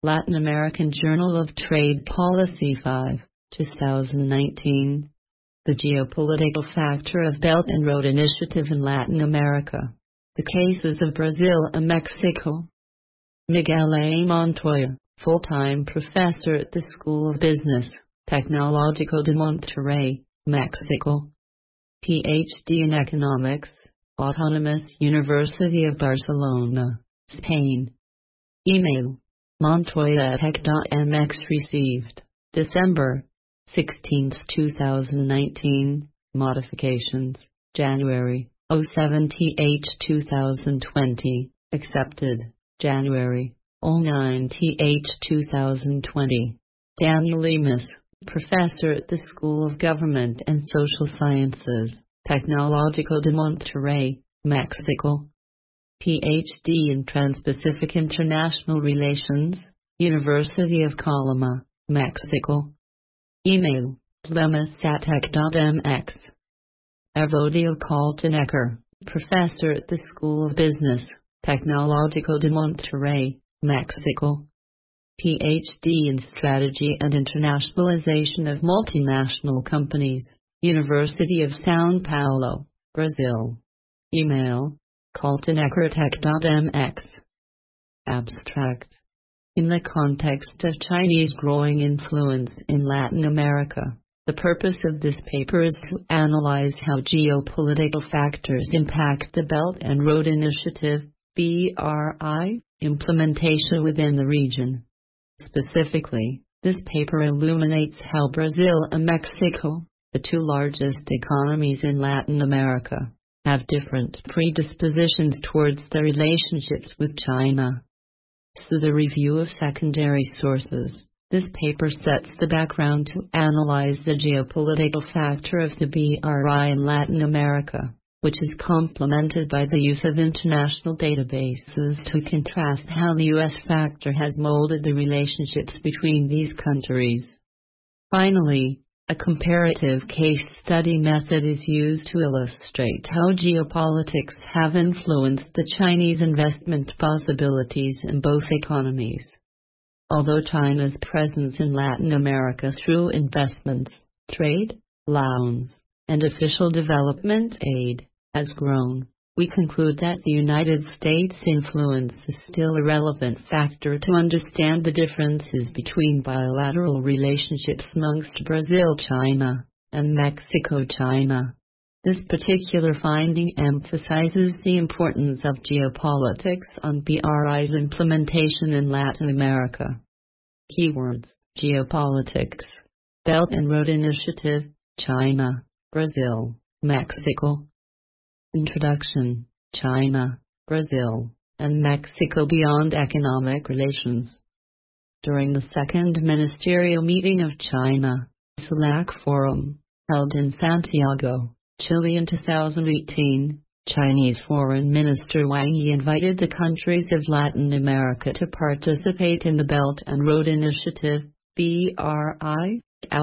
Latin American Journal of Trade Policy 5, 2019. The geopolitical factor of Belt and Road Initiative in Latin America. The cases of Brazil and Mexico. Miguel A. Montoya, full-time professor at the School of Business, Tecnológico de Monterrey, Mexico. PhD in Economics, Autonomous University of Barcelona, Spain. Email: montoya@tech.mx. Received December 16, 2019. Modifications: January 07th 2020. Accepted January 09th 2020. Daniel Lemus, professor at the School of Government and Social Sciences, Tecnológico de Monterrey, Mexico. PhD in Trans-Pacific International Relations, University of Colima, Mexico. Email: lemus@tech.mx. Evodio Kaltenecker, professor at the School of Business, Tecnológico de Monterrey, Mexico. PhD in Strategy and Internationalization of Multinational Companies, University of São Paulo, Brazil. Email: kaltenecker@tech.mx. Abstract. In the context of Chinese growing influence in Latin America, the purpose of this paper is to analyze how geopolitical factors impact the Belt and Road Initiative (BRI) implementation within the region. Specifically, this paper illuminates how Brazil and Mexico, the two largest economies in Latin America, have different predispositions towards their relationships with China. Through the review of secondary sources, this paper sets the background to analyze the geopolitical factor of the BRI in Latin America, which is complemented by the use of international databases to contrast how the U.S. factor has molded the relationships between these countries. Finally, a comparative case study method is used to illustrate how geopolitics have influenced the Chinese investment possibilities in both economies. Although China's presence in Latin America through investments, trade, loans, and official development aid has grown, we conclude that the United States' influence is still a relevant factor to understand the differences between bilateral relationships amongst Brazil-China and Mexico-China. This particular finding emphasizes the importance of geopolitics on BRI's implementation in Latin America. Keywords: geopolitics, Belt and Road Initiative, China, Brazil, Mexico. Introduction: China, Brazil, and Mexico beyond economic relations. During the second ministerial meeting of China, CELAC Forum, held in Santiago, Chile in 2018, Chinese Foreign Minister Wang Yi invited the countries of Latin America to participate in the Belt and Road Initiative, BRI,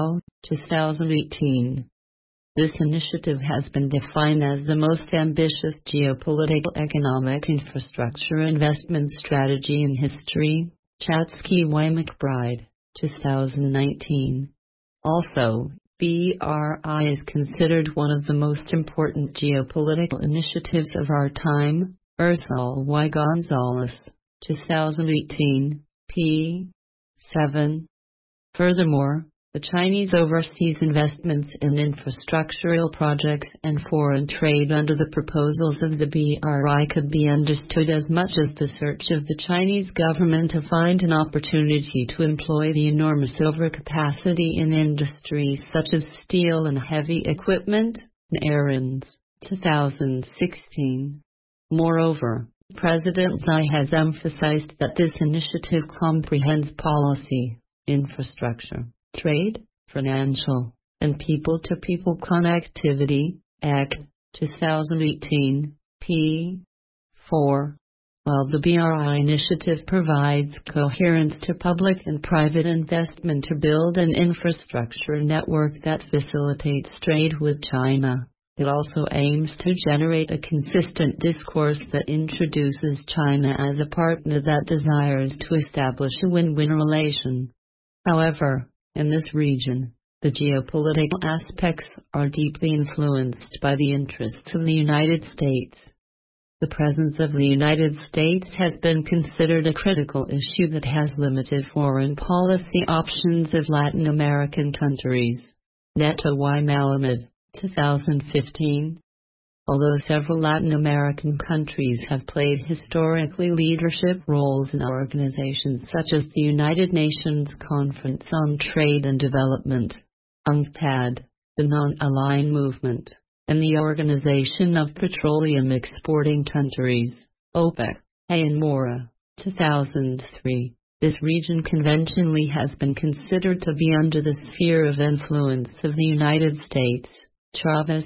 2018. This initiative has been defined as the most ambitious geopolitical economic infrastructure investment strategy in history. Chatsky Y. McBride, 2019. Also, BRI is considered one of the most important geopolitical initiatives of our time. Ursula Y. Gonzalez, 2018, p. 7. Furthermore, the Chinese overseas investments in infrastructural projects and foreign trade under the proposals of the BRI could be understood as much as the search of the Chinese government to find an opportunity to employ the enormous overcapacity in industries such as steel and heavy equipment, errands, 2016. Moreover, President Xi has emphasized that this initiative comprehends policy, infrastructure, trade, financial, and people-to-people connectivity, Act 2018, p. 4. While the BRI initiative provides coherence to public and private investment to build an infrastructure network that facilitates trade with China, It also aims to generate a consistent discourse that introduces China as a partner that desires to establish a win-win relation. However, in this region, the geopolitical aspects are deeply influenced by the interests of the United States. The presence of the United States has been considered a critical issue that has limited foreign policy options of Latin American countries. Neto Y. Malamed, 2015. Although several Latin American countries have played historically leadership roles in organizations such as the United Nations Conference on Trade and Development, UNCTAD, the Non-Aligned Movement, and the Organization of Petroleum Exporting Countries, OPEC, and Mora, 2003. This region conventionally has been considered to be under the sphere of influence of the United States. Chavez,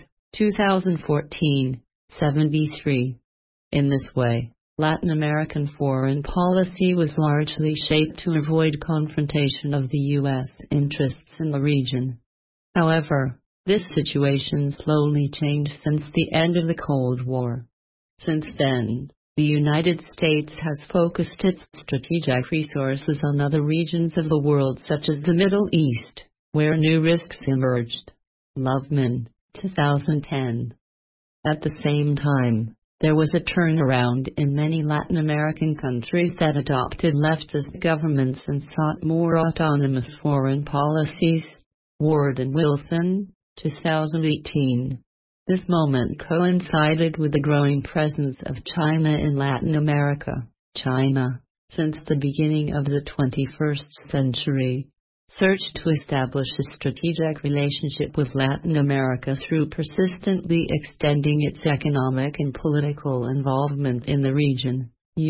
2014, 73. In this way, Latin American foreign policy was largely shaped to avoid confrontation of the U.S. interests in the region. However, this situation slowly changed since the end of the Cold War. Since then, the United States has focused its strategic resources on other regions of the world such as the Middle East, where new risks emerged. Loveman, 2010. At the same time, there was a turnaround in many Latin American countries that adopted leftist governments and sought more autonomous foreign policies. Ward and Wilson, 2018. This moment coincided with the growing presence of China in Latin America. China, since the beginning of the 21st century, searched to establish a strategic relationship with Latin America through persistently extending its economic and political involvement in the region.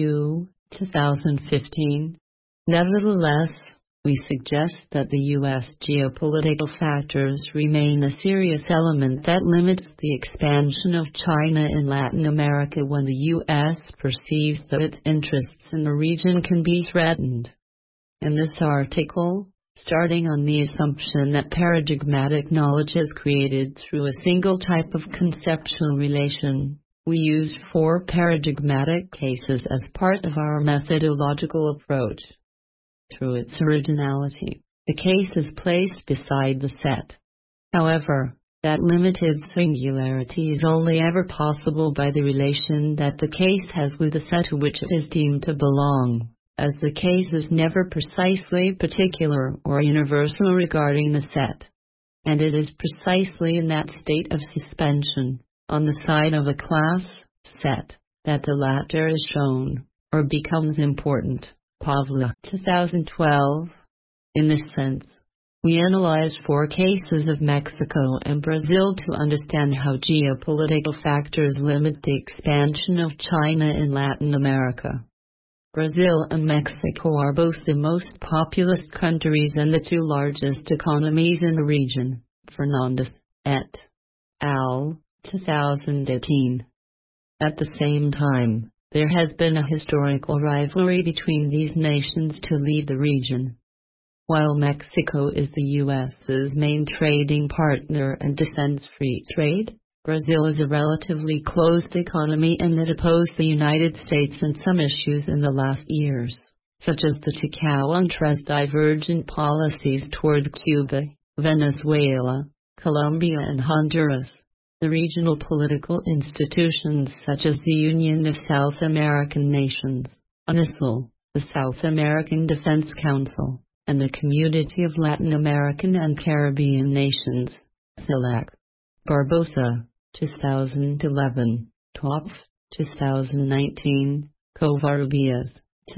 2015. Nevertheless, we suggest that the U.S. geopolitical factors remain a serious element that limits the expansion of China in Latin America when the U.S. perceives that its interests in the region can be threatened. In this article, starting on the assumption that paradigmatic knowledge is created through a single type of conceptual relation, we used 4 paradigmatic cases as part of our methodological approach. Through its originality, the case is placed beside the set. However, that limited singularity is only ever possible by the relation that the case has with the set to which it is deemed to belong, as the case is never precisely particular or universal regarding the set. And it is precisely in that state of suspension, on the side of a class set, that the latter is shown, or becomes important. Pavla, 2012. In this sense, we analyzed 4 cases of Mexico and Brazil to understand how geopolitical factors limit the expansion of China in Latin America. Brazil and Mexico are both the most populous countries and the 2 largest economies in the region. Fernandez, et al., 2018. At the same time, there has been a historical rivalry between these nations to lead the region. While Mexico is the U.S.'s main trading partner and defends free trade, Brazil is a relatively closed economy and it opposed the United States in some issues in the last years, such as the Ticao and Tres divergent policies toward Cuba, Venezuela, Colombia and Honduras. The regional political institutions such as the Union of South American Nations, UNISL, the South American Defense Council, and the Community of Latin American and Caribbean Nations, CELAC. Barbosa, 2011, Topf, 2019, Covarrubias,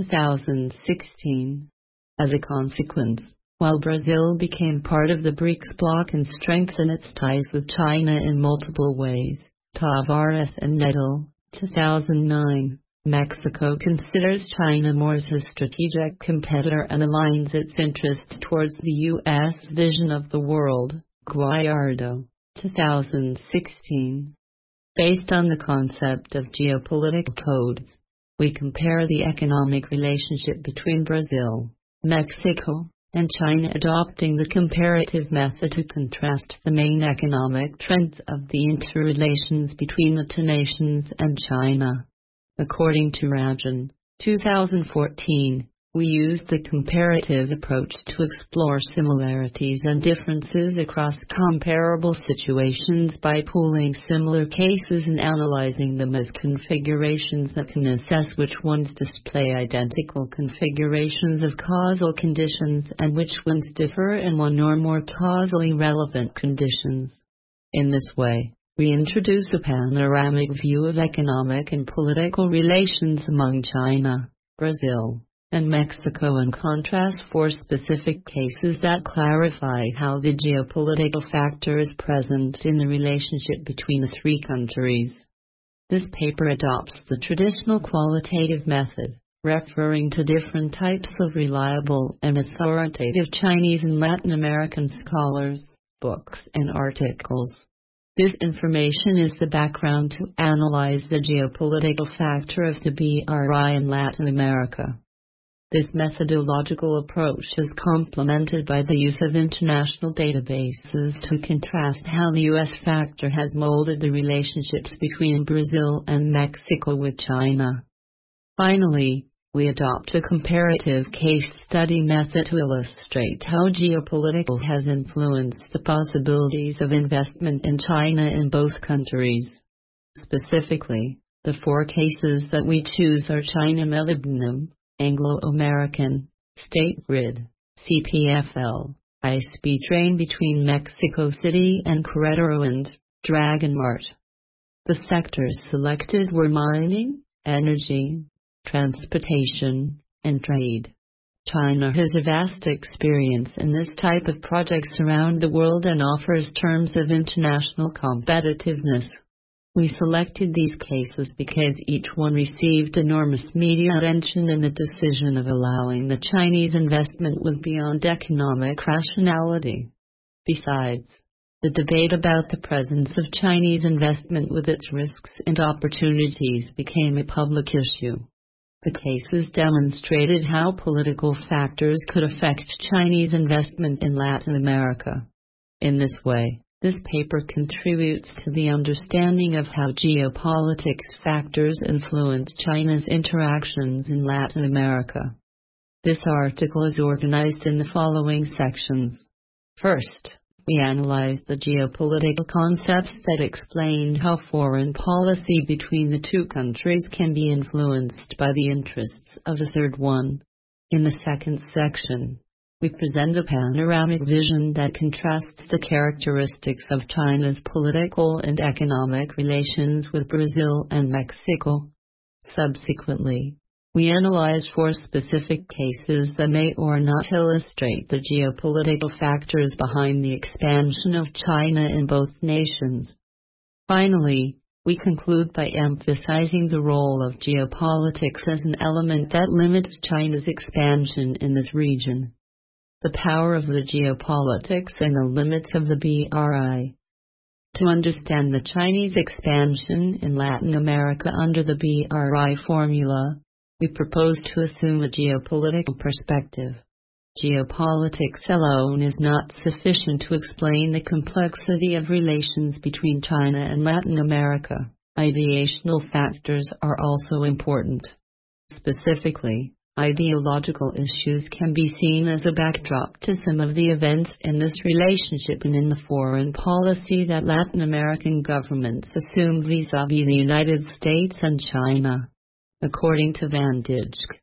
2016. As a consequence, while Brazil became part of the BRICS bloc and strengthened its ties with China in multiple ways, Tavares and Neto, 2009, Mexico considers China more as a strategic competitor and aligns its interests towards the U.S. vision of the world, Guayardo, 2016. Based on the concept of geopolitical codes, we compare the economic relationship between Brazil, Mexico, and China adopting the comparative method to contrast the main economic trends of the interrelations between the two nations and China. According to Rajan, 2014, we used the comparative approach to explore similarities and differences across comparable situations by pooling similar cases and analyzing them as configurations that can assess which ones display identical configurations of causal conditions and which ones differ in one or more causally relevant conditions. In this way, we introduce a panoramic view of economic and political relations among China, Brazil, and Mexico and contrast four specific cases that clarify how the geopolitical factor is present in the relationship between the three countries. This paper adopts the traditional qualitative method, referring to different types of reliable and authoritative Chinese and Latin American scholars, books and articles. This information is the background to analyze the geopolitical factor of the BRI in Latin America. This methodological approach is complemented by the use of international databases to contrast how the U.S. factor has molded the relationships between Brazil and Mexico with China. Finally, we adopt a comparative case study method to illustrate how geopolitical has influenced the possibilities of investment in China in both countries. Specifically, the four cases that we choose are China Molybdenum, Anglo-American, State Grid, CPFL, high-speed train between Mexico City and Querétaro and Dragon Mart. The sectors selected were mining, energy, transportation, and trade. China has a vast experience in this type of projects around the world and offers terms of international competitiveness. We selected these cases because each one received enormous media attention and the decision of allowing the Chinese investment was beyond economic rationality. Besides, the debate about the presence of Chinese investment with its risks and opportunities became a public issue. The cases demonstrated how political factors could affect Chinese investment in Latin America. In this way, this paper contributes to the understanding of how geopolitics factors influence China's interactions in Latin America. This article is organized in the following sections. First, we analyze the geopolitical concepts that explain how foreign policy between the two countries can be influenced by the interests of the third one. In the second section, we present a panoramic vision that contrasts the characteristics of China's political and economic relations with Brazil and Mexico. Subsequently, we analyze four specific cases that may or not illustrate the geopolitical factors behind the expansion of China in both nations. Finally, we conclude by emphasizing the role of geopolitics as an element that limits China's expansion in this region. The power of the geopolitics and the limits of the BRI. To understand the Chinese expansion in Latin America under the BRI formula, we propose to assume a geopolitical perspective. Geopolitics alone is not sufficient to explain the complexity of relations between China and Latin America. Ideational factors are also important. Specifically, ideological issues can be seen as a backdrop to some of the events in this relationship and in the foreign policy that Latin American governments assume vis-à-vis the United States and China. According to Van Dijck,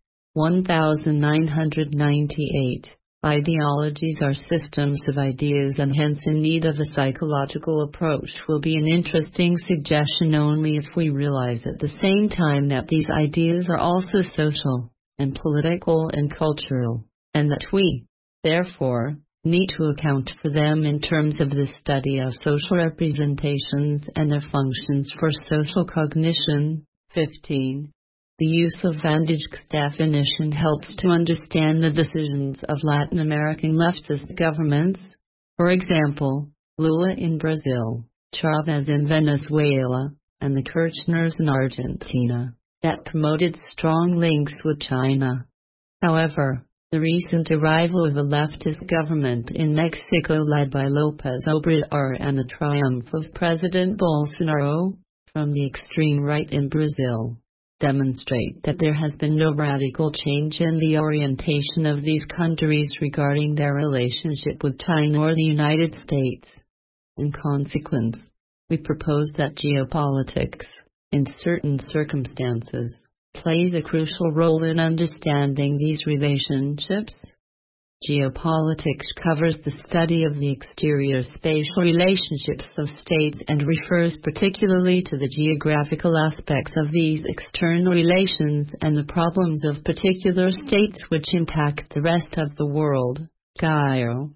1998, ideologies are systems of ideas and hence in need of a psychological approach will be an interesting suggestion only if we realize at the same time that these ideas are also social and political and cultural, and that we, therefore, need to account for them in terms of the study of social representations and their functions for social cognition. 15. The use of Van Dijk's definition helps to understand the decisions of Latin American leftist governments, for example, Lula in Brazil, Chavez in Venezuela, and the Kirchners in Argentina, that promoted strong links with China. However, The recent arrival of a leftist government in Mexico led by López Obrador and the triumph of President Bolsonaro, from the extreme right in Brazil, demonstrate that there has been no radical change in the orientation of these countries regarding their relationship with China or the United States. In consequence, we propose that geopolitics, in certain circumstances, plays a crucial role in understanding these relationships. Geopolitics covers the study of the exterior spatial relationships of states and refers particularly to the geographical aspects of these external relations and the problems of particular states which impact the rest of the world. Cairo,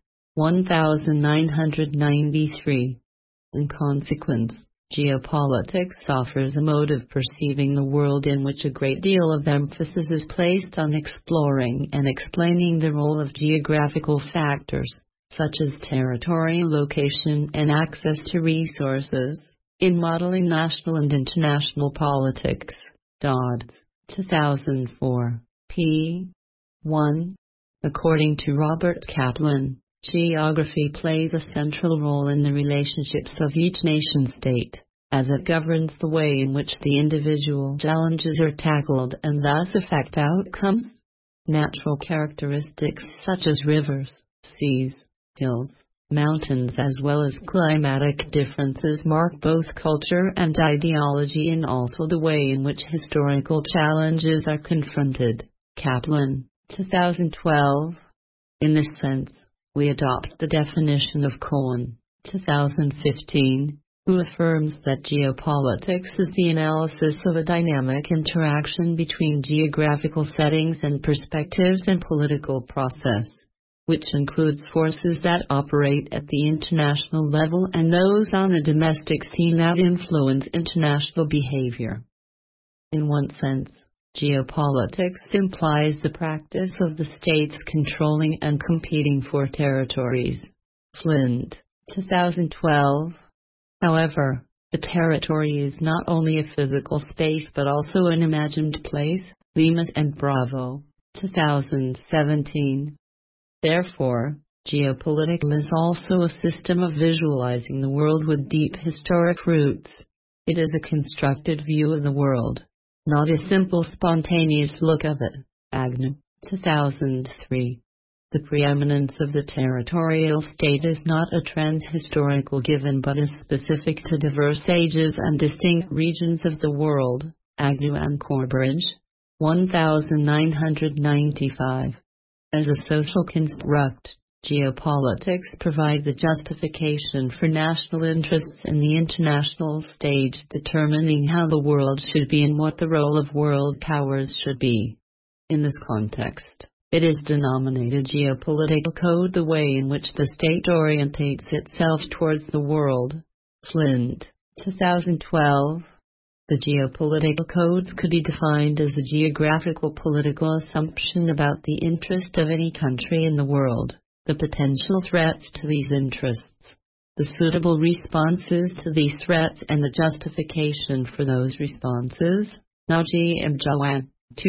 1993. In consequence, geopolitics offers a mode of perceiving the world in which a great deal of emphasis is placed on exploring and explaining the role of geographical factors, such as territorial location and access to resources, in modeling national and international politics. Dodds, 2004, p. 1. According to Robert Kaplan, geography plays a central role in the relationships of each nation-state, as it governs the way in which the individual challenges are tackled and thus affect outcomes. Natural characteristics such as rivers, seas, hills, mountains as well as climatic differences mark both culture and ideology and also the way in which historical challenges are confronted. Kaplan, 2012. In this sense, we adopt the definition of Cohen, 2015, who affirms that geopolitics is the analysis of a dynamic interaction between geographical settings and perspectives and political process, which includes forces that operate at the international level and those on the domestic scene that influence international behavior. In one sense, geopolitics implies the practice of the states controlling and competing for territories. Flint, 2012. However, the territory is not only a physical space but also an imagined place. Lemus and Bravo, 2017. Therefore, geopolitics is also a system of visualizing the world with deep historic roots. It is a constructed view of the world, not a simple spontaneous look of it. Agnew, 2003. The preeminence of the territorial state is not a trans-historical given but is specific to diverse ages and distinct regions of the world. Agnew and Corbridge, 1995. As a social construct, geopolitics provides a justification for national interests in the international stage, determining how the world should be and what the role of world powers should be. In this context, it is denominated geopolitical code, the way in which the state orientates itself towards the world. Flint, 2012. The geopolitical codes could be defined as a geographical political assumption about the interest of any country in the world, the potential threats to these interests, the suitable responses to these threats and the justification for those responses. Naji M. Jawan,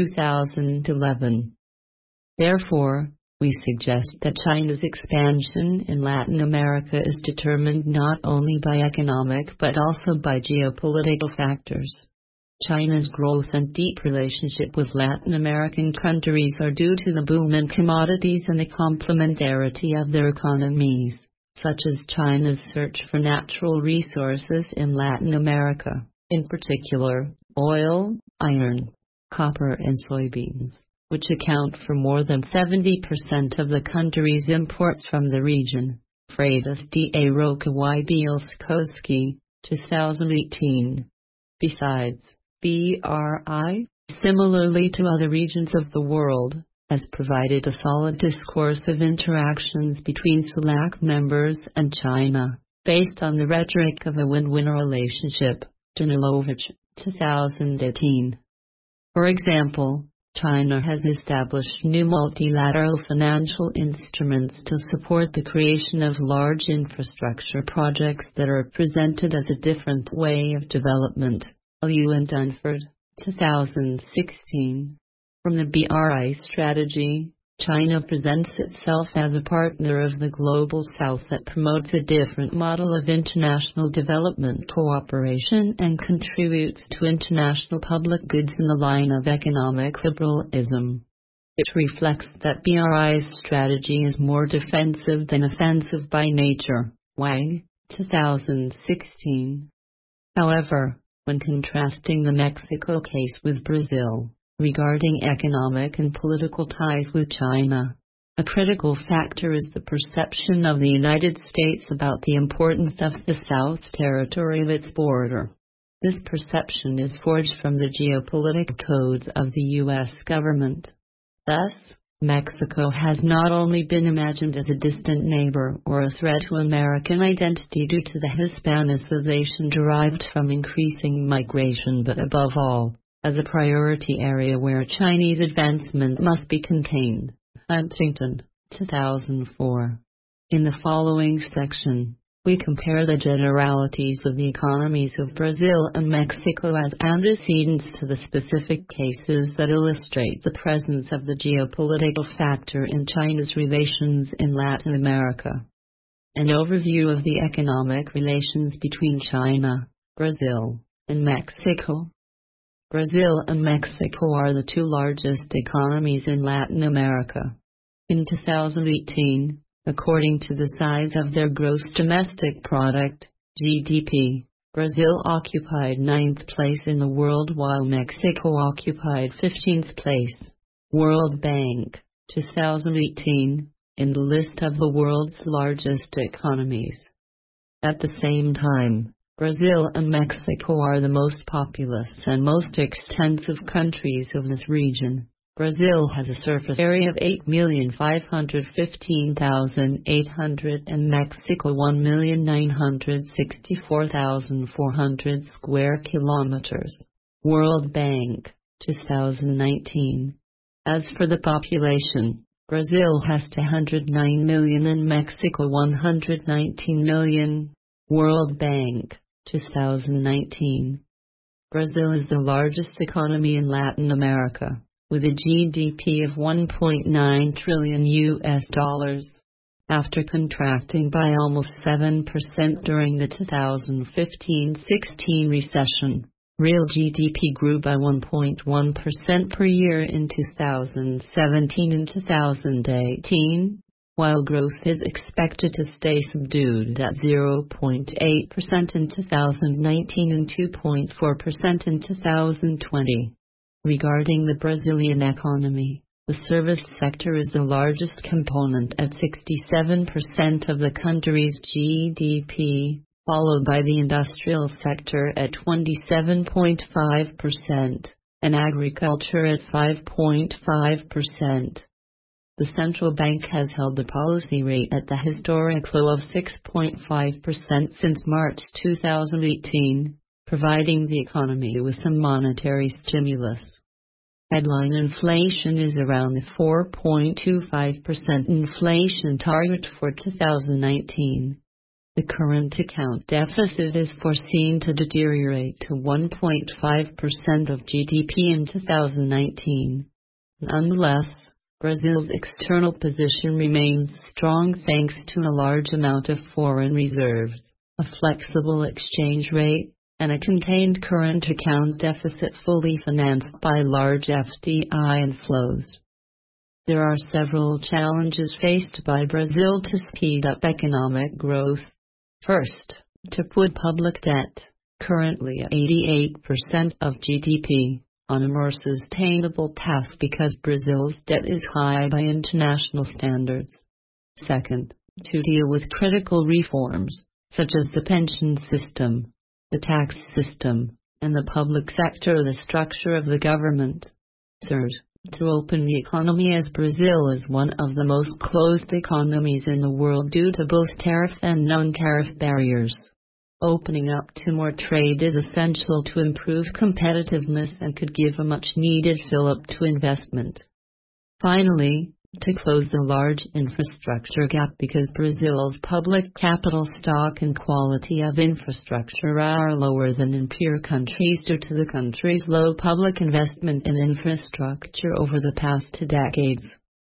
2011. Therefore, we suggest that China's expansion in Latin America is determined not only by economic but also by geopolitical factors. China's growth and deep relationship with Latin American countries are due to the boom in commodities and the complementarity of their economies, such as China's search for natural resources in Latin America, in particular, oil, iron, copper and soybeans, which account for more than 70% of the country's imports from the region. Freitas da Roca y Bielskowski, 2018. Besides, BRI, similarly to other regions of the world, has provided a solid discourse of interactions between CELAC members and China, based on the rhetoric of a win-win relationship. Danilovich, 2018. For example, China has established new multilateral financial instruments to support the creation of large infrastructure projects that are presented as a different way of development. Liu and Dunford, 2016. From the BRI strategy, China presents itself as a partner of the Global South that promotes a different model of international development cooperation and contributes to international public goods in the line of economic liberalism. It reflects that BRI's strategy is more defensive than offensive by nature. Wang, 2016. However, when contrasting the Mexico case with Brazil, regarding economic and political ties with China, a critical factor is the perception of the United States about the importance of the South's territory of its border. This perception is forged from the geopolitical codes of the U.S. government. Thus, Mexico has not only been imagined as a distant neighbor or a threat to American identity due to the Hispanicization derived from increasing migration, but above all, as a priority area where Chinese advancement must be contained. Huntington, 2004. In the following section, we compare the generalities of the economies of Brazil and Mexico as antecedents to the specific cases that illustrate the presence of the geopolitical factor in China's relations in Latin America. An overview of the economic relations between China, Brazil, and Mexico. Brazil and Mexico are the two largest economies in Latin America. In 2018, according to the size of their gross domestic product, GDP, Brazil occupied 9th place in the world while Mexico occupied 15th place. World Bank, 2018, in the list of the world's largest economies. At the same time, Brazil and Mexico are the most populous and most extensive countries of this region. Brazil has a surface area of 8,515,800 and Mexico 1,964,400 square kilometers. World Bank, 2019. As for the population, Brazil has 209 million and Mexico 119 million. World Bank, 2019. Brazil is the largest economy in Latin America, with a GDP of $1.9 trillion. After contracting by almost 7% during the 2015-16 recession, real GDP grew by 1.1% per year in 2017 and 2018. While growth is expected to stay subdued at 0.8% in 2019 and 2.4% in 2020. Regarding the Brazilian economy, the service sector is the largest component at 67% of the country's GDP, followed by the industrial sector at 27.5%, and agriculture at 5.5%. The central bank has held the policy rate at the historic low of 6.5% since March 2018, providing the economy with some monetary stimulus. Headline inflation is around the 4.25% inflation target for 2019. The current account deficit is foreseen to deteriorate to 1.5% of GDP in 2019. Nonetheless, Brazil's external position remains strong thanks to a large amount of foreign reserves, a flexible exchange rate, and a contained current account deficit fully financed by large FDI inflows. There are several challenges faced by Brazil to speed up economic growth. First, to put public debt, currently at 88% of GDP, on a more sustainable path because Brazil's debt is high by international standards. Second, to deal with critical reforms, such as the pension system, the tax system, and the public sector, the structure of the government. Third, to open the economy as Brazil is one of the most closed economies in the world due to both tariff and non-tariff barriers. Opening up to more trade is essential to improve competitiveness and could give a much-needed fill-up to investment. Finally, to close the large infrastructure gap because Brazil's public capital stock and quality of infrastructure are lower than in peer countries due to the country's low public investment in infrastructure over the past 2 decades.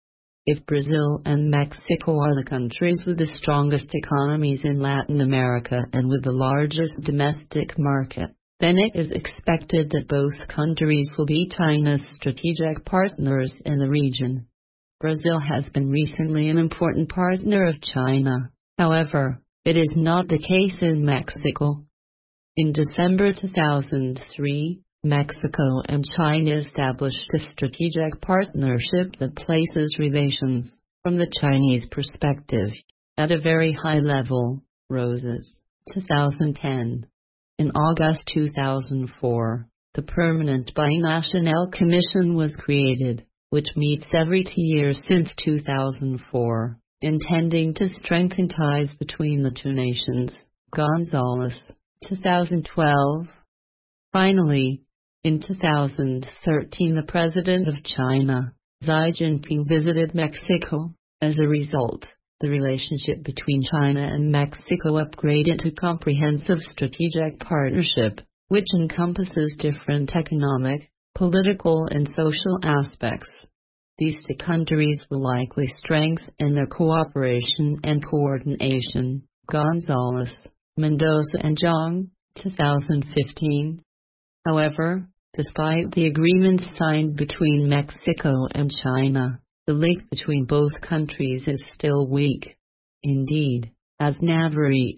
If Brazil and Mexico are the countries with the strongest economies in Latin America and with the largest domestic market, then it is expected that both countries will be China's strategic partners in the region. Brazil has been recently an important partner of China. However, it is not the case in Mexico. In December 2003, Mexico and China established a strategic partnership that places relations, from the Chinese perspective, at a very high level. Roses, 2010. In August 2004, the Permanent Binational Commission was created, which meets every 2 years since 2004, intending to strengthen ties between the two nations. Gonzalez, 2012. Finally, in 2013, the President of China, Xi Jinping, visited Mexico. As a result, the relationship between China and Mexico upgraded to comprehensive strategic partnership, which encompasses different economic, political and social aspects. These two countries will likely strengthen their cooperation and coordination. Gonzalez, Mendoza and Zhang, 2015. However, despite the agreements signed between Mexico and China, the link between both countries is still weak. Indeed, as Navarrete,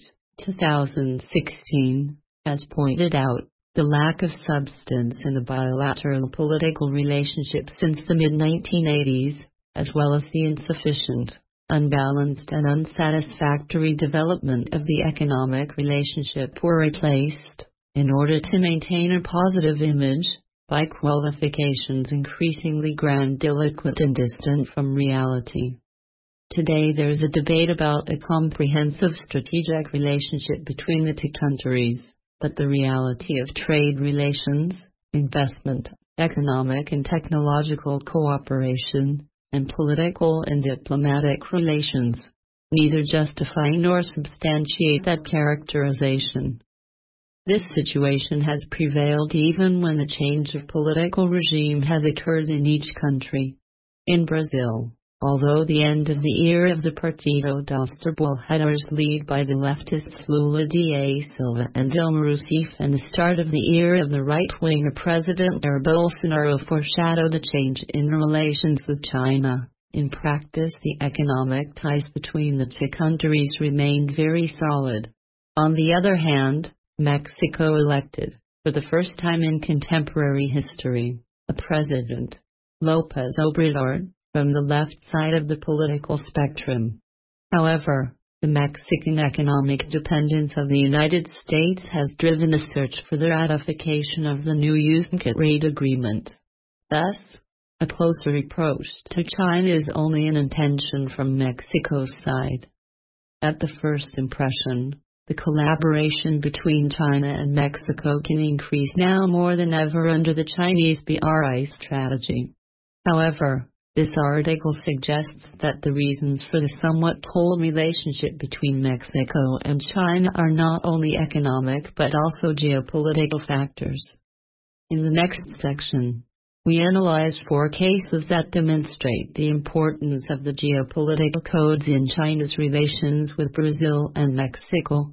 2016, has pointed out, the lack of substance in the bilateral political relationship since the mid-1980s, as well as the insufficient, unbalanced and unsatisfactory development of the economic relationship were replaced, in order to maintain a positive image, by qualifications increasingly grandiloquent and distant from reality. Today there is a debate about a comprehensive strategic relationship between the two countries, but the reality of trade relations, investment, economic and technological cooperation, and political and diplomatic relations, neither justify nor substantiate that characterization. This situation has prevailed even when a change of political regime has occurred in each country. In Brazil, although the end of the era of the Partido dos Trabalhadores led by the leftists Lula da Silva and Dilma Rousseff and the start of the era of the right-winger President Jair Bolsonaro foreshadow the change in relations with China, in practice the economic ties between the two countries remained very solid. On the other hand, Mexico elected, for the first time in contemporary history, a president, López Obrador, from the left side of the political spectrum. However, the Mexican economic dependence of the United States has driven a search for the ratification of the new UNCTAD trade agreement. Thus, a closer approach to China is only an intention from Mexico's side. At the first impression, the collaboration between China and Mexico can increase now more than ever under the Chinese BRI strategy. However, this article suggests that the reasons for the somewhat cold relationship between Mexico and China are not only economic but also geopolitical factors. In the next section, we analyze 4 cases that demonstrate the importance of the geopolitical codes in China's relations with Brazil and Mexico.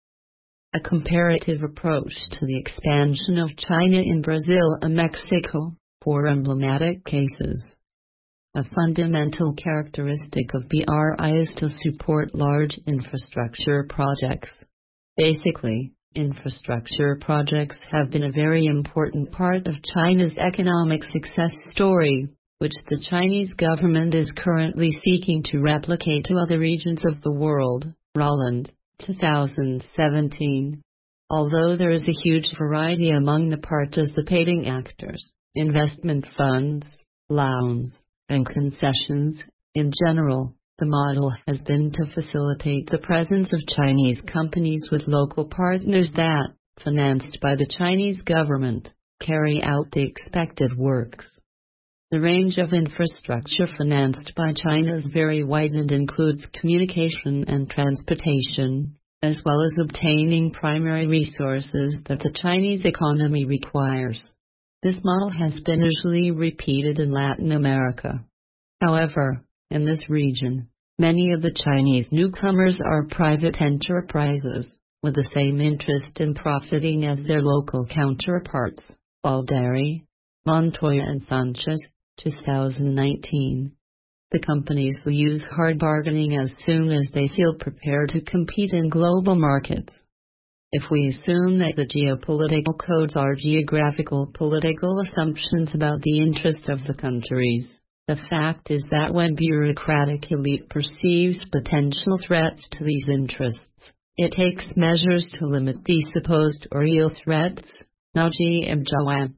A comparative approach to the expansion of China in Brazil and Mexico, 4 emblematic cases. A fundamental characteristic of BRI is to support large infrastructure projects. Basically, infrastructure projects have been a very important part of China's economic success story, which the Chinese government is currently seeking to replicate to other regions of the world. Roland, 2017. Although there is a huge variety among the participating actors, investment funds, loans, and concessions, in general, the model has been to facilitate the presence of Chinese companies with local partners that, financed by the Chinese government, carry out the expected works. The range of infrastructure financed by China is very wide and includes communication and transportation, as well as obtaining primary resources that the Chinese economy requires. This model has been usually repeated in Latin America. However, In this region, many of the Chinese newcomers are private enterprises, with the same interest in profiting as their local counterparts. Baldari, Montoya and Sanchez, 2019. The companies will use hard bargaining as soon as they feel prepared to compete in global markets. If we assume that the geopolitical codes are geographical political assumptions about the interests of the countries, the fact is that when bureaucratic elite perceives potential threats to these interests, it takes measures to limit these supposed or real threats. Naji Mjawan,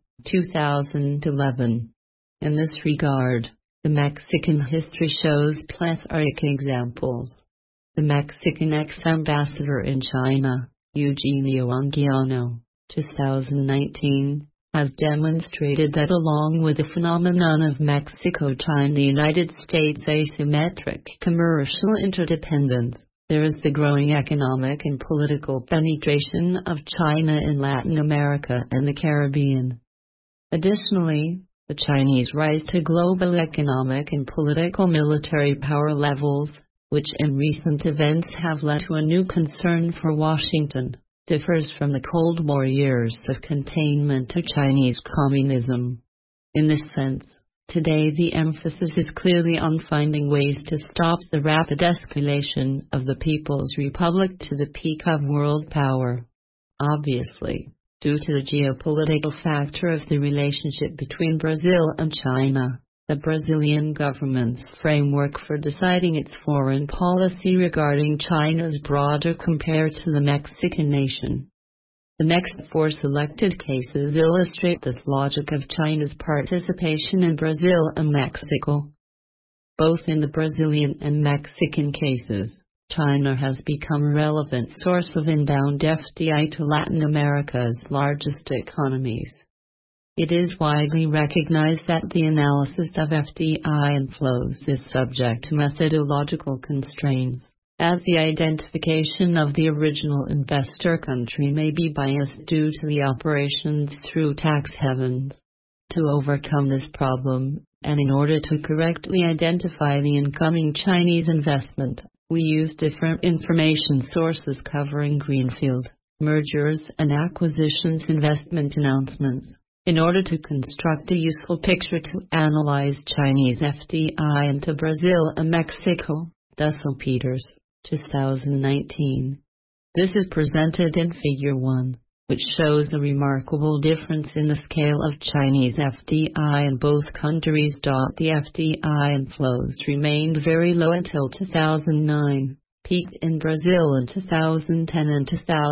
2011. In this regard, the Mexican history shows plethoric examples. The Mexican ex-ambassador in China, Eugenio Anguiano, 2019, has demonstrated that along with the phenomenon of Mexico-China-United States asymmetric commercial interdependence, there is the growing economic and political penetration of China in Latin America and the Caribbean. Additionally, the Chinese rise to global economic and political military power levels, which in recent events have led to a new concern for Washington, differs from the Cold War years of containment to Chinese communism. In this sense, today the emphasis is clearly on finding ways to stop the rapid escalation of the People's Republic to the peak of world power. Obviously, due to the geopolitical factor of the relationship between Brazil and China, the Brazilian government's framework for deciding its foreign policy regarding China is broader compared to the Mexican nation. The next four selected cases illustrate this logic of China's participation in Brazil and Mexico. Both in the Brazilian and Mexican cases, China has become a relevant source of inbound FDI to Latin America's largest economies. It is widely recognized that the analysis of FDI inflows is subject to methodological constraints, as the identification of the original investor country may be biased due to the operations through tax havens. To overcome this problem, and in order to correctly identify the incoming Chinese investment, we use different information sources covering greenfield, mergers and acquisitions investment announcements, in order to construct a useful picture to analyze Chinese FDI into Brazil and Mexico. Dussel-Peters, 2019. This is presented in Figure 1, which shows a remarkable difference in the scale of Chinese FDI in both countries. The FDI inflows remained very low until 2009, peaked in Brazil in 2010 and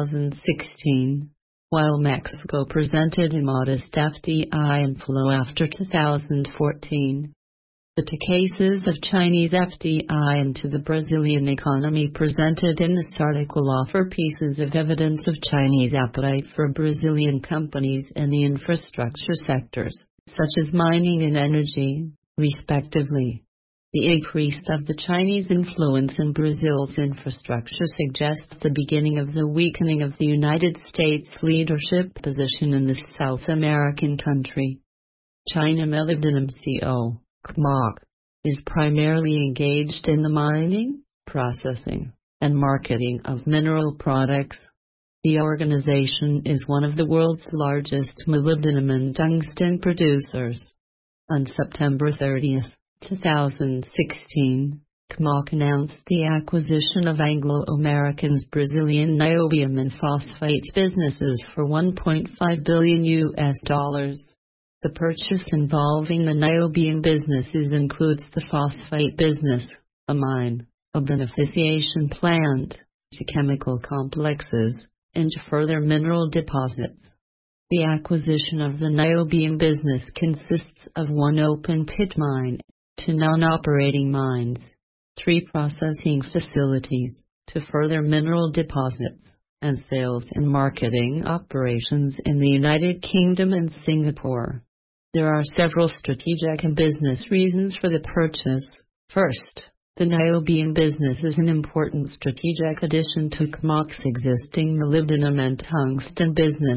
2016, while Mexico presented a modest FDI inflow after 2014. The two cases of Chinese FDI into the Brazilian economy presented in this article offer pieces of evidence of Chinese appetite for Brazilian companies in the infrastructure sectors, such as mining and energy, respectively. The increase of the Chinese influence in Brazil's infrastructure suggests the beginning of the weakening of the United States' leadership position in this South American country. China Molybdenum Co. CMOC, is primarily engaged in the mining, processing, and marketing of mineral products. The organization is one of the world's largest molybdenum and tungsten producers. On September 30, 2016, CMOC announced the acquisition of Anglo American's Brazilian niobium and phosphate businesses for $1.5 billion. The purchase involving the niobium businesses includes the phosphate business, a mine, a beneficiation plant, to chemical complexes, and to further mineral deposits. The acquisition of the niobium business consists of one open pit mine, two non-operating mines, three processing facilities, to further mineral deposits, and sales and marketing operations in the United Kingdom and Singapore. There are several strategic and business reasons for the purchase. First, the niobium business is an important strategic addition to CMOC's existing molybdenum and tungsten business,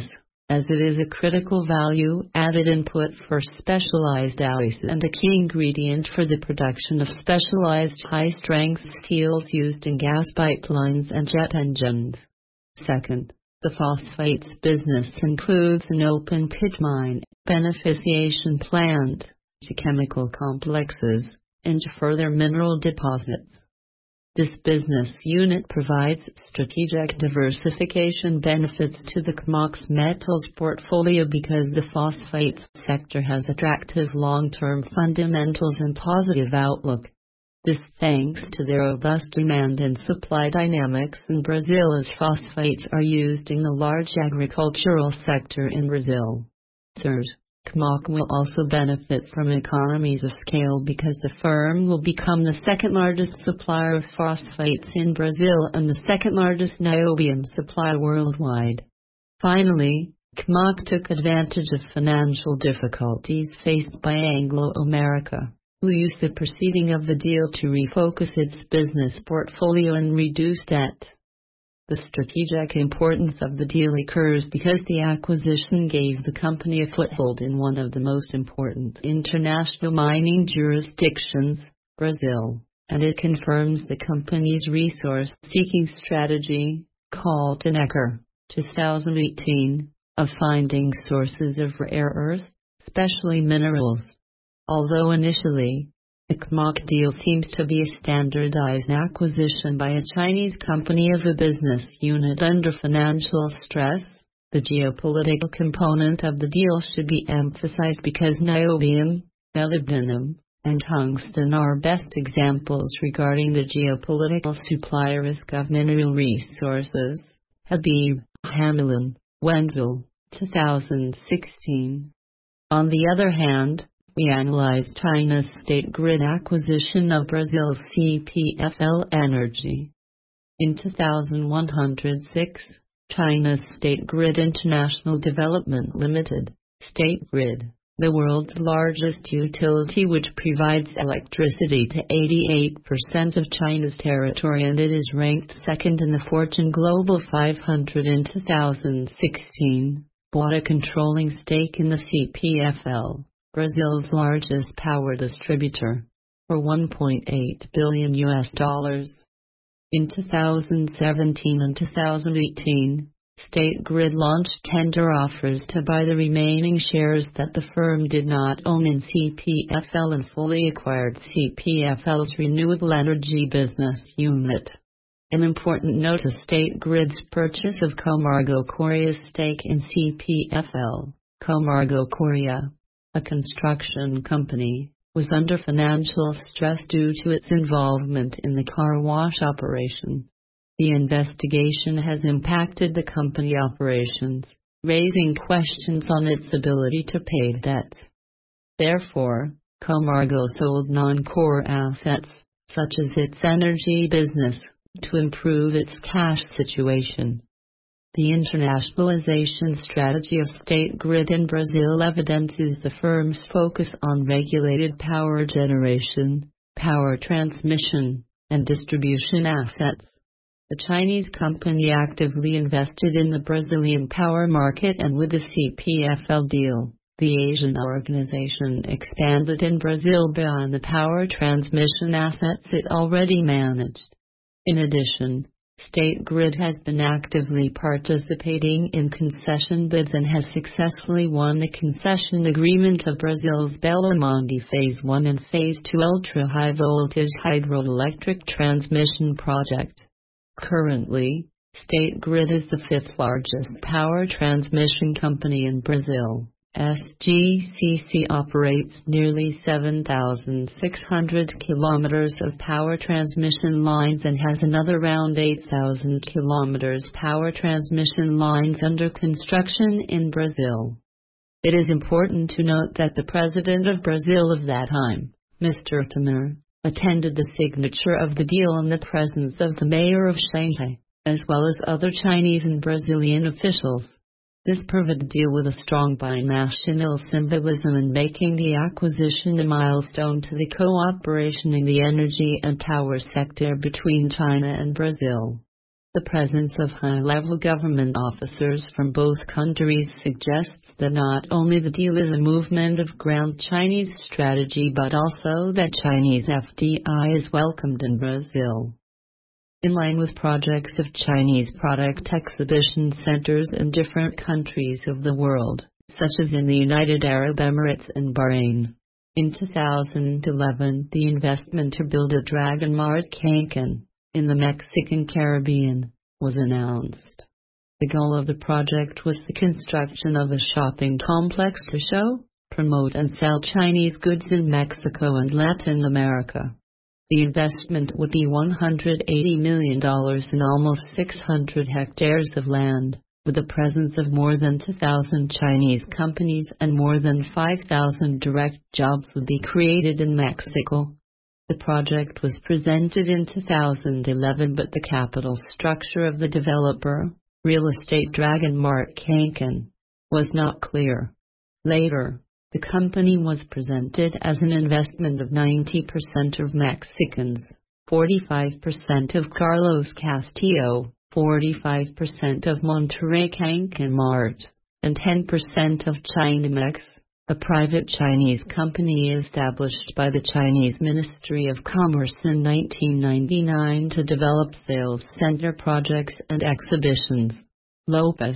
as it is a critical value-added input for specialized alloys and a key ingredient for the production of specialized high-strength steels used in gas pipelines and jet engines. Second, the phosphates business includes an open-pit mine, beneficiation plant, chemical complexes, and further mineral deposits. This business unit provides strategic diversification benefits to the KMOX metals portfolio because the phosphates sector has attractive long-term fundamentals and positive outlook. This thanks to their robust demand and supply dynamics in Brazil, as phosphates are used in the large agricultural sector in Brazil. Third, KMOX will also benefit from economies of scale because the firm will become the second largest supplier of phosphates in Brazil and the second largest niobium supplier worldwide. Finally, KMOX took advantage of financial difficulties faced by Anglo American, who used the proceeding of the deal to refocus its business portfolio and reduce debt. The strategic importance of the deal occurs because the acquisition gave the company a foothold in one of the most important international mining jurisdictions, Brazil, and it confirms the company's resource-seeking strategy, called Tenaker 2018, of finding sources of rare earth, especially minerals. Although initially, the KMOX deal seems to be a standardized acquisition by a Chinese company of a business unit under financial stress, the geopolitical component of the deal should be emphasized because niobium, molybdenum, and tungsten are best examples regarding the geopolitical supply risk of mineral resources. Habib, Hamelin, Wenzel, 2016. On the other hand, we analyzed China's State Grid acquisition of Brazil's CPFL Energy. In 2106, China's State Grid International Development Limited, State Grid, the world's largest utility which provides electricity to 88% of China's territory, and it is ranked second in the Fortune Global 500 in 2016, bought a controlling stake in the CPFL, Brazil's largest power distributor, for $1.8 billion. In 2017 and 2018, State Grid launched tender offers to buy the remaining shares that the firm did not own in CPFL and fully acquired CPFL's renewable energy business unit. An important note of State Grid's purchase of Comargo Korea's stake in CPFL. Comargo Korea, a construction company, was under financial stress due to its involvement in the car wash operation. The investigation has impacted the company operations, raising questions on its ability to pay debts. Therefore, Comargo sold non-core assets, such as its energy business, to improve its cash situation. The internationalization strategy of State Grid in Brazil evidences the firm's focus on regulated power generation, power transmission, and distribution assets. The Chinese company actively invested in the Brazilian power market, and with the CPFL deal, the Asian organization expanded in Brazil beyond the power transmission assets it already managed. In addition, State Grid has been actively participating in concession bids and has successfully won the concession agreement of Brazil's Belo Monte Phase 1 and Phase 2 ultra-high voltage hydroelectric transmission project. Currently, State Grid is the fifth largest power transmission company in Brazil. SGCC operates nearly 7,600 kilometers of power transmission lines and has another around 8,000 kilometers power transmission lines under construction in Brazil. It is important to note that the president of Brazil of that time, Mr. Temer, attended the signature of the deal in the presence of the mayor of Shanghai, as well as other Chinese and Brazilian officials. This proved a deal with a strong binational symbolism and making the acquisition a milestone to the cooperation in the energy and power sector between China and Brazil. The presence of high-level government officers from both countries suggests that not only the deal is a movement of Grand Chinese strategy but also that Chinese FDI is welcomed in Brazil. In line with projects of Chinese product exhibition centers in different countries of the world, such as in the United Arab Emirates and Bahrain. In 2011, the investment to build a Dragon Mart Cancun, in the Mexican Caribbean, was announced. The goal of the project was the construction of a shopping complex to show, promote and sell Chinese goods in Mexico and Latin America. The investment would be $180 million in almost 600 hectares of land, with the presence of more than 2,000 Chinese companies and more than 5,000 direct jobs would be created in Mexico. The project was presented in 2011, but the capital structure of the developer, Real Estate Dragon Mart Cancun, was not clear. Later, the company was presented as an investment of 90% of Mexicans, 45% of Carlos Castillo, 45% of Monterrey Cancun Mart, and 10% of Chinamex, a private Chinese company established by the Chinese Ministry of Commerce in 1999 to develop sales center projects and exhibitions. Lopez,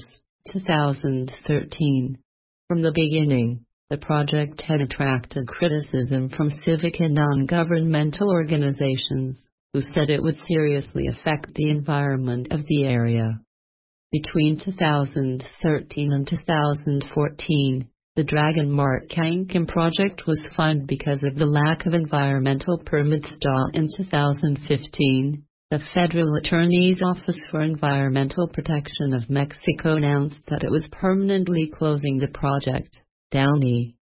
2013. From the beginning, the project had attracted criticism from civic and non-governmental organizations, who said it would seriously affect the environment of the area. Between 2013 and 2014, the Dragon Mart Cancun project was funded because of the lack of environmental permits. In 2015, the Federal Attorney's Office for Environmental Protection of Mexico announced that it was permanently closing the project. Downey,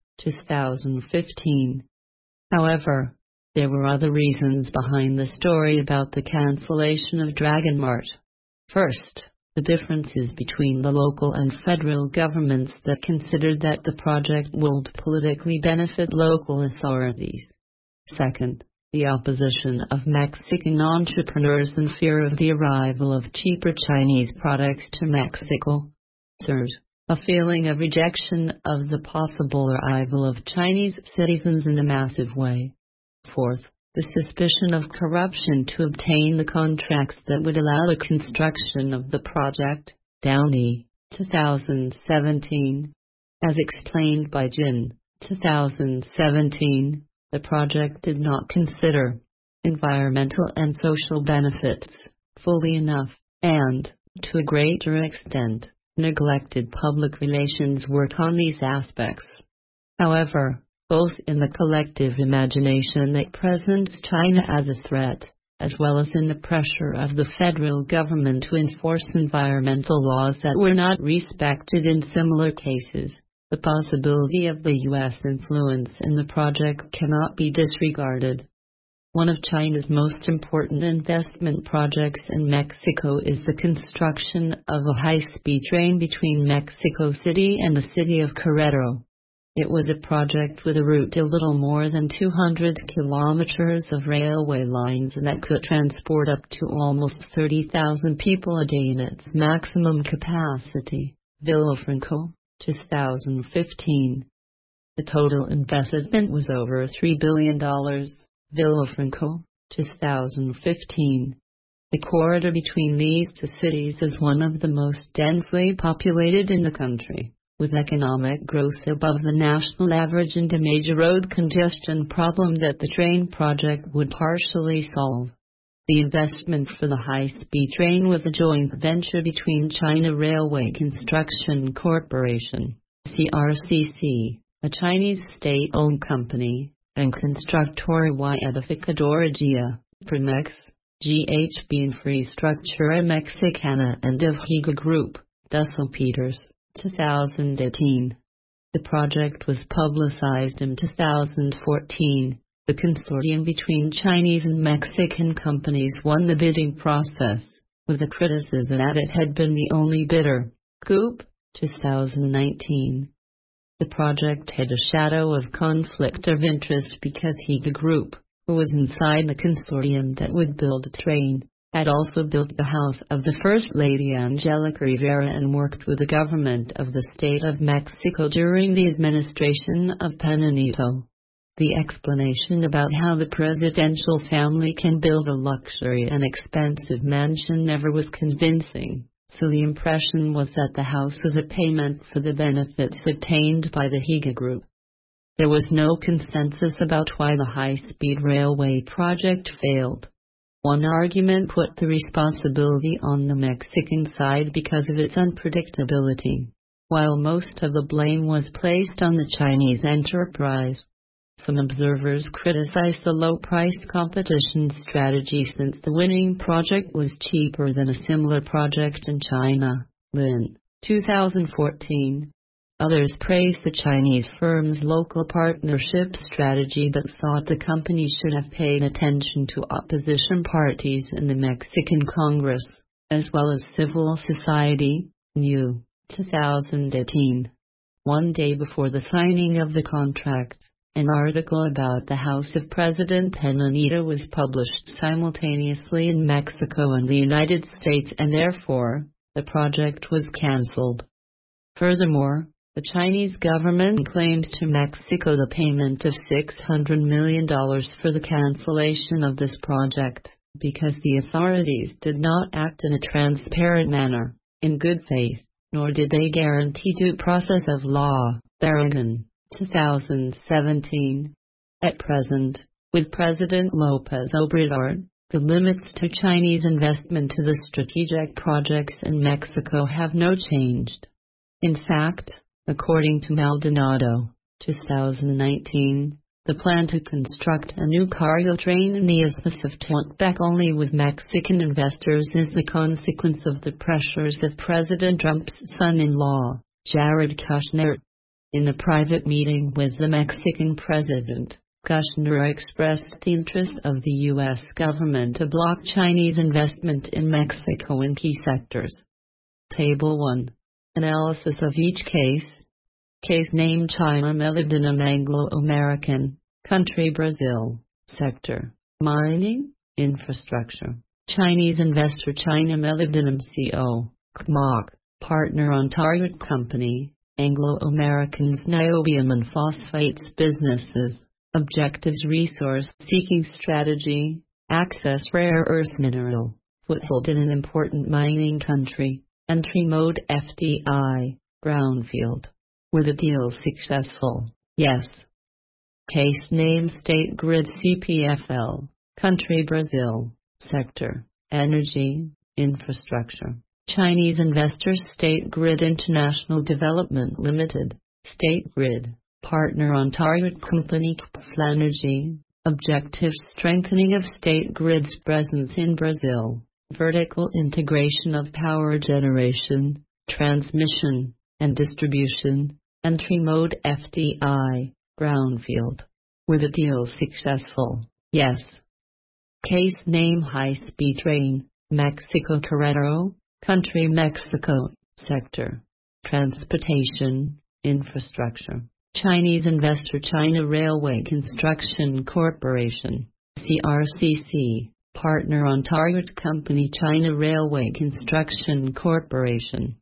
2015. However, there were other reasons behind the story about the cancellation of Dragon Mart. First, the differences between the local and federal governments that considered that the project would politically benefit local authorities. Second, the opposition of Mexican entrepreneurs and fear of the arrival of cheaper Chinese products to Mexico. Third, a feeling of rejection of the possible arrival of Chinese citizens in a massive way. Fourth, the suspicion of corruption to obtain the contracts that would allow the construction of the project. Downey, 2017. As explained by Jin, 2017, the project did not consider environmental and social benefits fully enough, and, to a greater extent, neglected public relations work on these aspects. However, both in the collective imagination that presents China as a threat, as well as in the pressure of the federal government to enforce environmental laws that were not respected in similar cases, the possibility of the U.S. influence in the project cannot be disregarded. One of China's most important investment projects in Mexico is the construction of a high-speed train between Mexico City and the city of Querétaro. It was a project with a route a little more than 200 kilometers of railway lines that could transport up to almost 30,000 people a day in its maximum capacity. Villafranco, 2015. The total investment was over $3 billion. Villafranco, 2015. The corridor between these two cities is one of the most densely populated in the country, with economic growth above the national average and a major road congestion problem that the train project would partially solve. The investment for the high-speed train was a joint venture between China Railway Construction Corporation, CRCC, a Chinese state-owned company, and Constructora y Edificadora GIA, Primex, GHB Infraestructura Mexicana and Evhiga Group, Dussel Peters, 2018. The project was publicized in 2014. The consortium between Chinese and Mexican companies won the bidding process, with the criticism that it had been the only bidder. Goop, 2019. The project had a shadow of conflict of interest because Higa Group, who was inside the consortium that would build a train, had also built the house of the First Lady Angelica Rivera and worked with the government of the state of Mexico during the administration of Peña Nieto. The explanation about how the presidential family can build a luxury and expensive mansion never was convincing, so the impression was that the house was a payment for the benefits obtained by the Higa Group. There was no consensus about why the high-speed railway project failed. One argument put the responsibility on the Mexican side because of its unpredictability, while most of the blame was placed on the Chinese enterprise. Some observers criticized the low-price competition strategy since the winning project was cheaper than a similar project in China. Lin, 2014. Others praised the Chinese firm's local partnership strategy but thought the company should have paid attention to opposition parties in the Mexican Congress, as well as civil society. New, 2018. One day before the signing of the contract, an article about the house of President Peña Nieto was published simultaneously in Mexico and the United States, and therefore, the project was cancelled. Furthermore, the Chinese government claimed to Mexico the payment of $600 million for the cancellation of this project, because the authorities did not act in a transparent manner, in good faith, nor did they guarantee due process of law. Barragan, 2017. At present, with President López Obrador, the limits to Chinese investment to the strategic projects in Mexico have not changed. In fact, according to Maldonado, 2019, the plan to construct a new cargo train in the Isthmus of Tehuantepec only with Mexican investors is the consequence of the pressures of President Trump's son-in-law, Jared Kushner. In a private meeting with the Mexican president, Kushner expressed the interest of the U.S. government to block Chinese investment in Mexico in key sectors. Table 1. Analysis of each case. Case name: China Molybdenum Anglo-American. Country: Brazil. Sector: mining, infrastructure. Chinese investor: China Molybdenum Co., CMOC. Partner: on target company, Anglo-Americans niobium and phosphates businesses. Objectives: resource seeking strategy, access rare earth mineral, foothold in an important mining country. Entry mode: FDI, brownfield. Were the deals successful? Yes. Case name: State Grid CPFL. Country: Brazil. Sector: energy, infrastructure. Chinese investors: State Grid International Development Limited. State Grid. Partner: on target company, Energy. Objectives: strengthening of State Grid's presence in Brazil. Vertical integration of power generation, transmission, and distribution. Entry mode: FDI, brownfield. Were the deals successful? Yes. Case name: High Speed Train, Mexico Querétaro. Country: Mexico. Sector: transportation, infrastructure. Chinese investor: China Railway Construction Corporation, CRCC. Partner: on target company, China Railway Construction Corporation,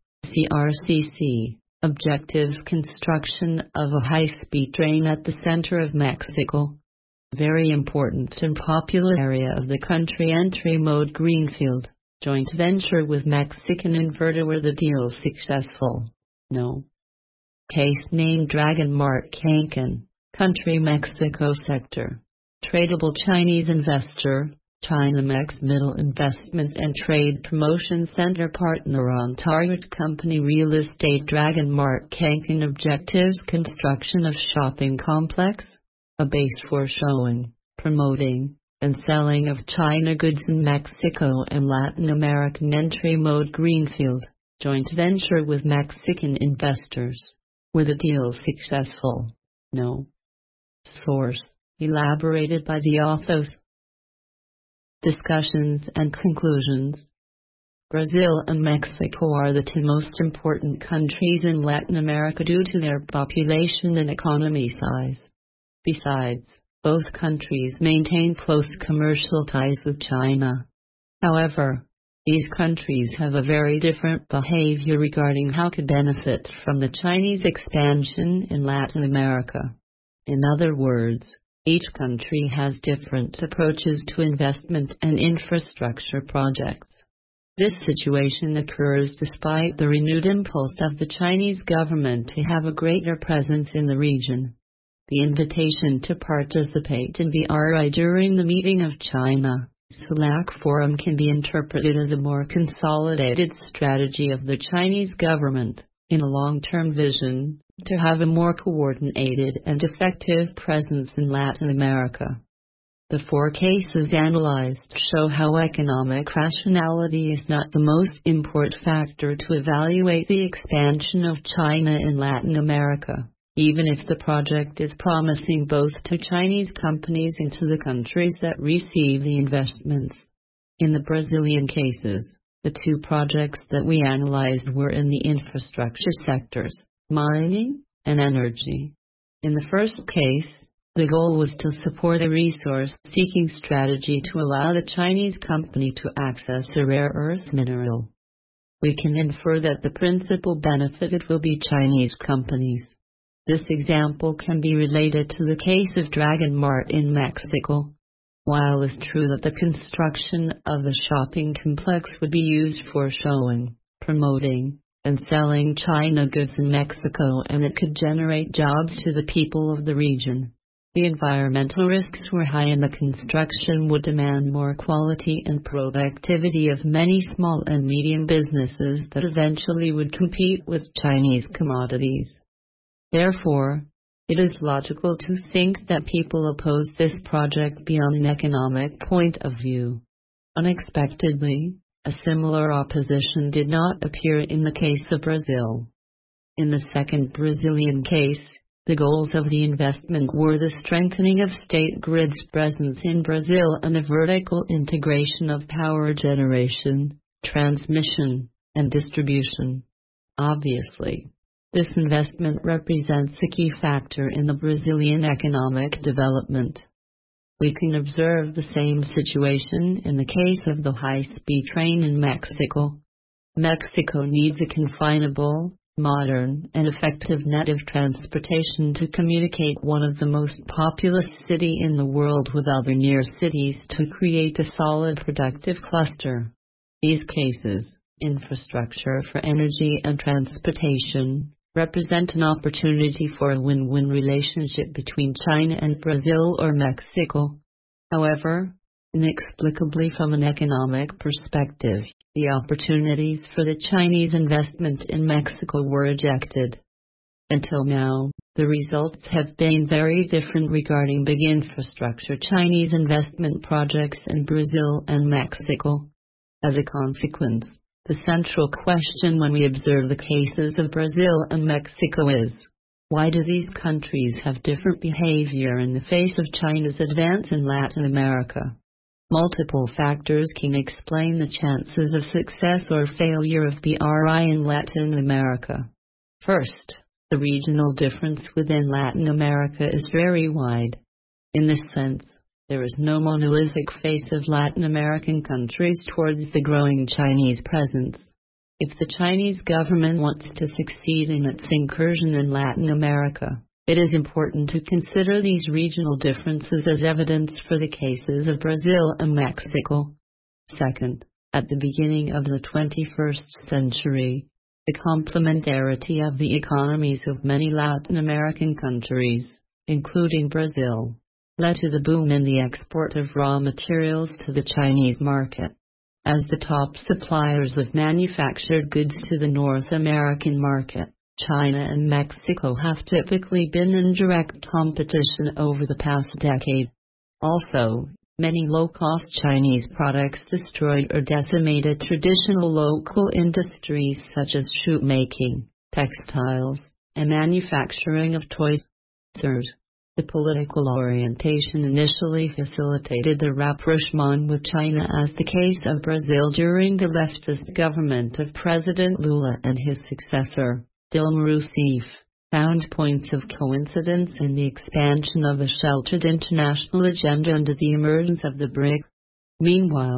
CRCC. Objectives: construction of a high-speed train at the center of Mexico. Very important and popular area of the country. Entry mode: greenfield. Joint venture with Mexican inverter. Were the deals successful? No. Case name: Dragon Mark Kanken. Country: Mexico. Sector: tradable. Chinese investor: Chinamex Middle Investment and Trade Promotion Center. Partner: on target company, real estate. Dragon Mark Kanken. Objectives: construction of shopping complex, a base for showing, promoting, and selling of China goods in Mexico and Latin American. Entry mode: greenfield. Joint venture with Mexican investors. Were the deals successful? No. Source: elaborated by the authors. Discussions and conclusions. Brazil and Mexico are the two most important countries in Latin America due to their population and economy size. Besides, both countries maintain close commercial ties with China. However, these countries have a very different behavior regarding how to benefit from the Chinese expansion in Latin America. In other words, each country has different approaches to investment and infrastructure projects. This situation occurs despite the renewed impulse of the Chinese government to have a greater presence in the region. The invitation to participate in BRI during the meeting of China CELAC Forum can be interpreted as a more consolidated strategy of the Chinese government, in a long-term vision, to have a more coordinated and effective presence in Latin America. The 4 cases analyzed show how economic rationality is not the most important factor to evaluate the expansion of China in Latin America, even if the project is promising both to Chinese companies and to the countries that receive the investments. In the Brazilian cases, the 2 projects that we analyzed were in the infrastructure sectors, mining and energy. In the first case, the goal was to support a resource-seeking strategy to allow the Chinese company to access a rare earth mineral. We can infer that the principal benefited will be Chinese companies. This example can be related to the case of Dragon Mart in Mexico. While it's true that the construction of the shopping complex would be used for showing, promoting, and selling China goods in Mexico, and it could generate jobs to the people of the region, the environmental risks were high and the construction would demand more quality and productivity of many small and medium businesses that eventually would compete with Chinese commodities. Therefore, it is logical to think that people oppose this project beyond an economic point of view. Unexpectedly, a similar opposition did not appear in the case of Brazil. In the second Brazilian case, the goals of the investment were the strengthening of state grids presence in Brazil and the vertical integration of power generation, transmission, and distribution. Obviously, this investment represents a key factor in the Brazilian economic development. We can observe the same situation in the case of the high-speed train in Mexico. Mexico needs a confinable, modern, and effective net of transportation to communicate one of the most populous cities in the world with other near cities to create a solid productive cluster. These cases, infrastructure for energy and transportation, represent an opportunity for a win-win relationship between China and Brazil or Mexico. However, inexplicably from an economic perspective, the opportunities for the Chinese investment in Mexico were rejected. Until now, the results have been very different regarding big infrastructure Chinese investment projects in Brazil and Mexico. As a consequence, the central question when we observe the cases of Brazil and Mexico is, why do these countries have different behavior in the face of China's advance in Latin America? Multiple factors can explain the chances of success or failure of BRI in Latin America. First, the regional difference within Latin America is very wide. In this sense, there is no monolithic face of Latin American countries towards the growing Chinese presence. If the Chinese government wants to succeed in its incursion in Latin America, it is important to consider these regional differences as evidence for the cases of Brazil and Mexico. Second, at the beginning of the 21st century, the complementarity of the economies of many Latin American countries, including Brazil, led to the boom in the export of raw materials to the Chinese market. As the top suppliers of manufactured goods to the North American market, China and Mexico have typically been in direct competition over the past decade. Also, many low-cost Chinese products destroyed or decimated traditional local industries such as shoemaking, textiles, and manufacturing of toys. Third, the political orientation initially facilitated the rapprochement with China, as the case of Brazil during the leftist government of President Lula and his successor, Dilma Rousseff, found points of coincidence in the expansion of a sheltered international agenda under the emergence of the BRIC. Meanwhile,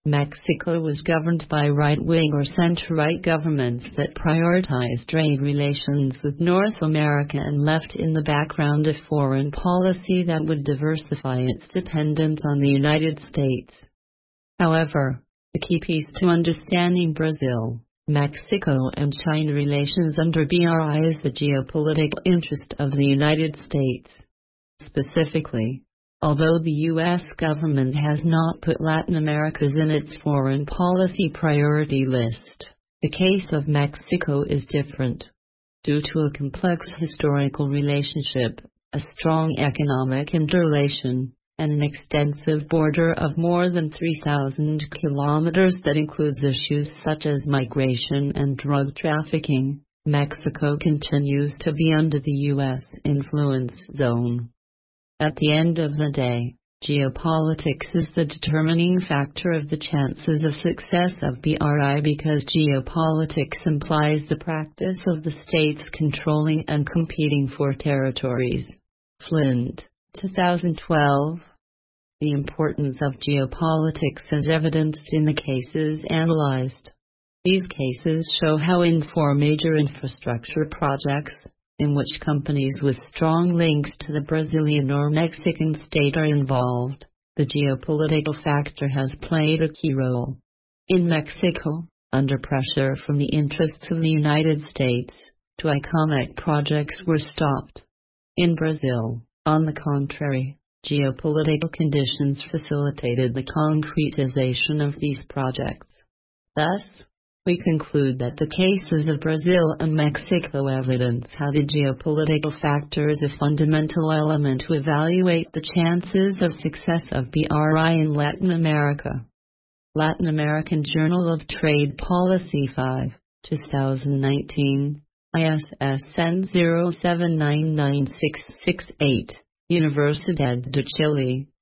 Mexico was governed by right-wing or center-right governments that prioritized trade relations with North America and left in the background a foreign policy that would diversify its dependence on the United States. However, the key piece to understanding Brazil, Mexico and China relations under BRI is the geopolitical interest of the United States. Specifically, although the U.S. government has not put Latin America in its foreign policy priority list, the case of Mexico is different. Due to a complex historical relationship, a strong economic interrelation, and an extensive border of more than 3,000 kilometers that includes issues such as migration and drug trafficking, Mexico continues to be under the U.S. influence zone. At the end of the day, geopolitics is the determining factor of the chances of success of BRI because geopolitics implies the practice of the states controlling and competing for territories. Flint, 2012. The importance of geopolitics is evidenced in the cases analyzed. These cases show how in 4 major infrastructure projects, in which companies with strong links to the Brazilian or Mexican state are involved, the geopolitical factor has played a key role. In Mexico, under pressure from the interests of the United States, 2 iconic projects were stopped. In Brazil, on the contrary, geopolitical conditions facilitated the concretization of these projects. Thus, we conclude that the cases of Brazil and Mexico evidence how the geopolitical factor is a fundamental element to evaluate the chances of success of BRI in Latin America. Latin American Journal of Trade Policy 5, 2019, ISSN 07996668, Universidad de Chile.